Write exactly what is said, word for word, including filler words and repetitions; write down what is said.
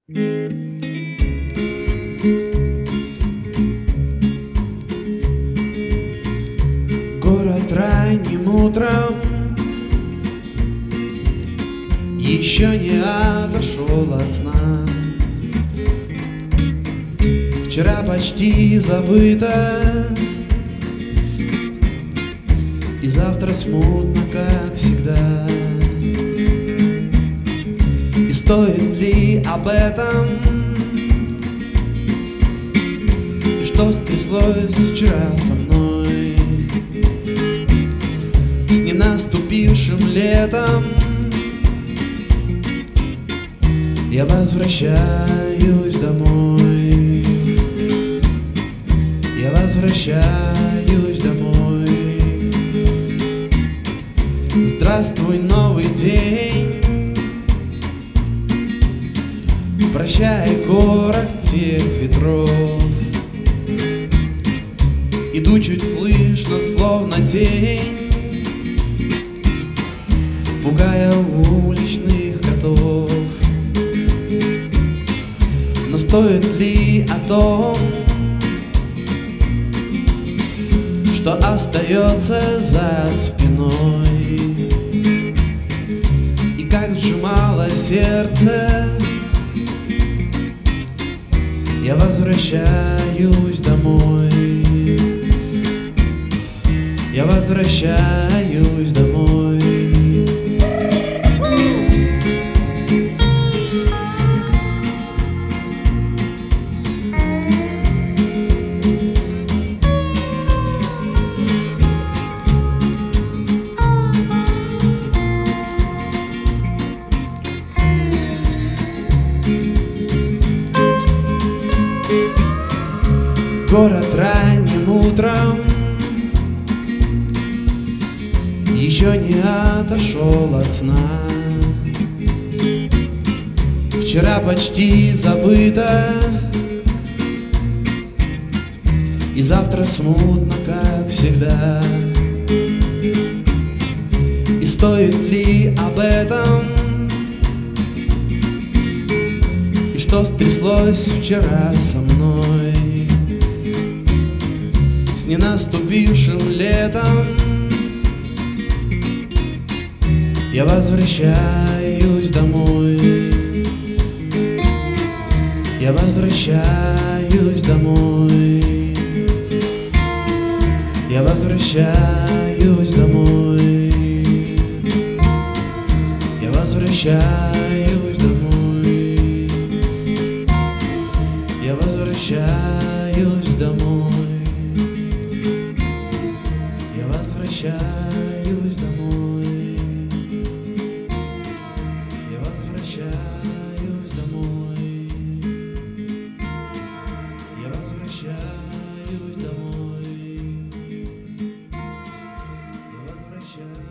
Город ранним утром еще не отошел от сна. Вчера почти забыто, и завтра смутно, как всегда. И стоит ли об этом? И что стряслось вчера со мной? С ненаступившим летом я возвращаюсь домой. Я возвращаюсь домой. Здравствуй, новый день. Прощай, город тех ветров. Иду чуть слышно, словно тень, пугая уличных котов. Но стоит ли о том, что остается за спиной? И как сжимало сердце, я возвращаюсь домой. Я возвращаюсь домой. Город ранним утром еще не отошел от сна. Вчера почти забыто, и завтра смутно, как всегда. И стоит ли об этом? И что стряслось вчера со мной? С ненаступившим летом я возвращаюсь домой. Я возвращаюсь домой. Я возвращаюсь домой. Я возвращаюсь домой. Я возвращаюсь домой. Я возвращаюсь домой. Я возвращаюсь домой. Я возвращаюсь домой. Я возвращаюсь.